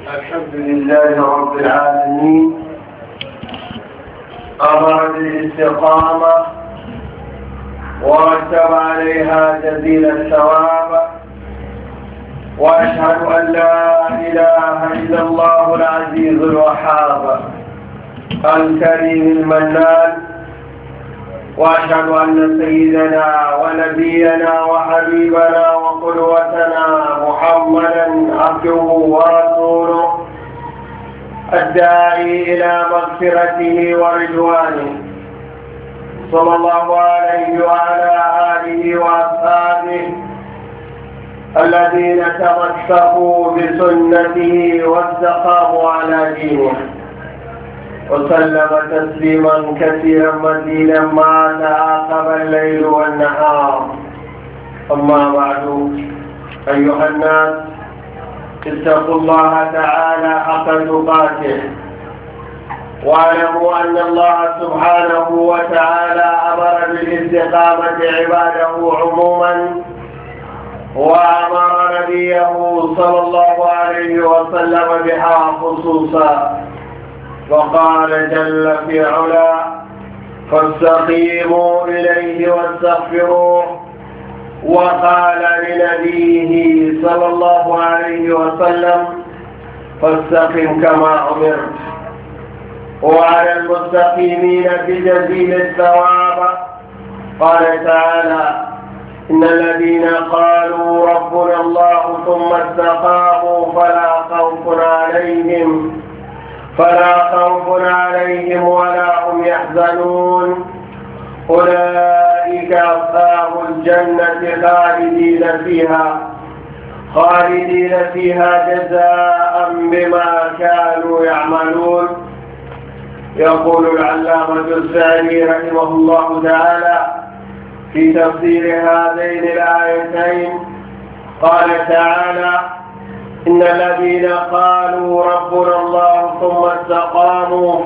الحمد لله رب العالمين، أمر بالاستقامة ورتب عليها جزيل الثواب، وأشهد أن لا إله إلا الله العزيز الوهاب الكريم المنان، وأشهد أن سيدنا ونبينا وحبيبنا وقدوتنا محمدا عبده ورسوله الداعي إلى مغفرته ورضوانه، صلى الله عليه وعلى آله وأصحابه الذين تمسكوا بسنته واستقاموا على دينه، وسلم تسليما كثيرا مزيدا ما تعاقب الليل والنهار. أما بعد، أيها الناس، اتقوا الله تعالى حق تقاته، واعلموا أن الله سبحانه وتعالى أمر بالاستقامة عباده عموما، وأمر نبيه صلى الله عليه وسلم بها خصوصا، وقال جل في علا: فاستقيموا إليه واستغفروه. وقال لنبيه صلى الله عليه وسلم: فاستقم كما أمرت. وعلى المستقيمين بجزيل الثواب قال تعالى: إن الذين قالوا ربنا الله ثم استقاموا فلا خوف عليهم ولا هم يحزنون، أولئك أصحاب الجنة خالدين فيها جزاء بما كانوا يعملون. يقول العلامة السعدي رحمه الله تعالى في تفسير هذين الآيتين، قال تعالى: إن الذين قالوا ربنا الله ثم استقاموا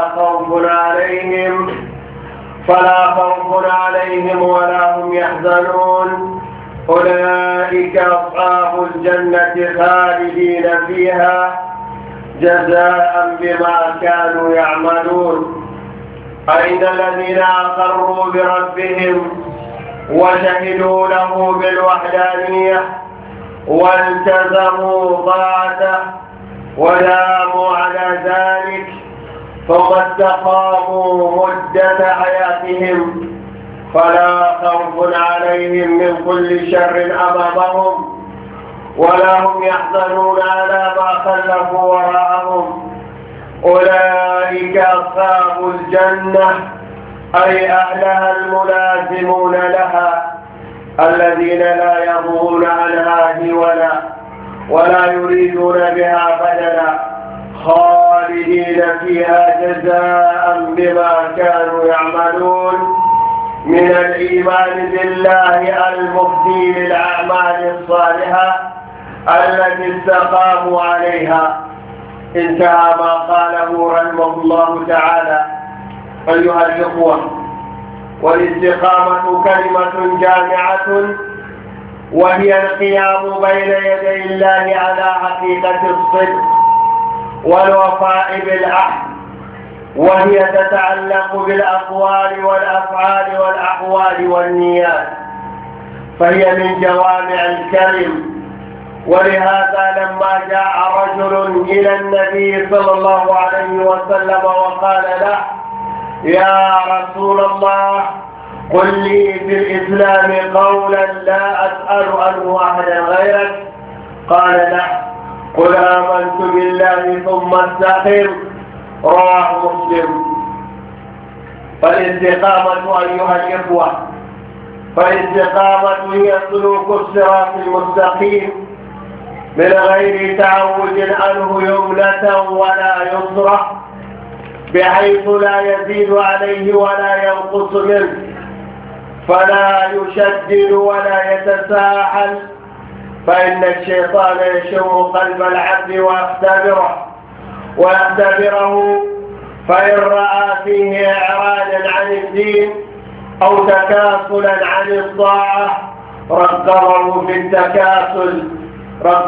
فلا خوف عليهم ولا هم يحزنون، أولئك أصحاب الجنة خالدين فيها جزاء بما كانوا يعملون. أي إن الذين أقروا بربهم وشهدوا له بالوحدانية والتزموا طاعته وداموا على ذلك، ثم استقاموا مدة حياتهم، فلا خوف عليهم من كل شر أمامهم ولا هم يحزنون على ما خلفوا وراءهم. أولئك أصحاب الجنة، أي أهلها الملازمون لها، الذين لا يبغون عنها ولا يريدون بها بدلا، خالدين فيها جزاء بما كانوا يعملون من الإيمان بالله المفدي للأعمال الصالحة التي استقاموا عليها. انتهى ما قاله رحمه الله تعالى. أيها الإخوة، والاستقامة كلمة جامعة، وهي القيام بين يدي الله على حقيقة الصدق والوفاء بالعهد، وهي تتعلق بالأقوال والأفعال والأحوال والنيات، فهي من جوامع الكلم. ولهذا لما جاء رجل إلى النبي صلى الله عليه وسلم وقال له: يا رسول الله، قل لي في الإسلام قولا لا أسأل عنه أحدا غيرك، قال له: قل آمنت بالله ثم استقم. رواه مسلم. فالاستقامة أيها الإخوة، هي سلوك الصراط المستقيم من غير تعوج عنه يمنة ولا يسرة، بحيث لا يزيد عليه ولا ينقص منه، فلا يشدد ولا يتساهل، فإن الشيطان يشم قلب العبد ويختبره، فإن رأى فيه إعراضا عن الدين أو تكاسلا عن الطاعة رغبه في التكاسل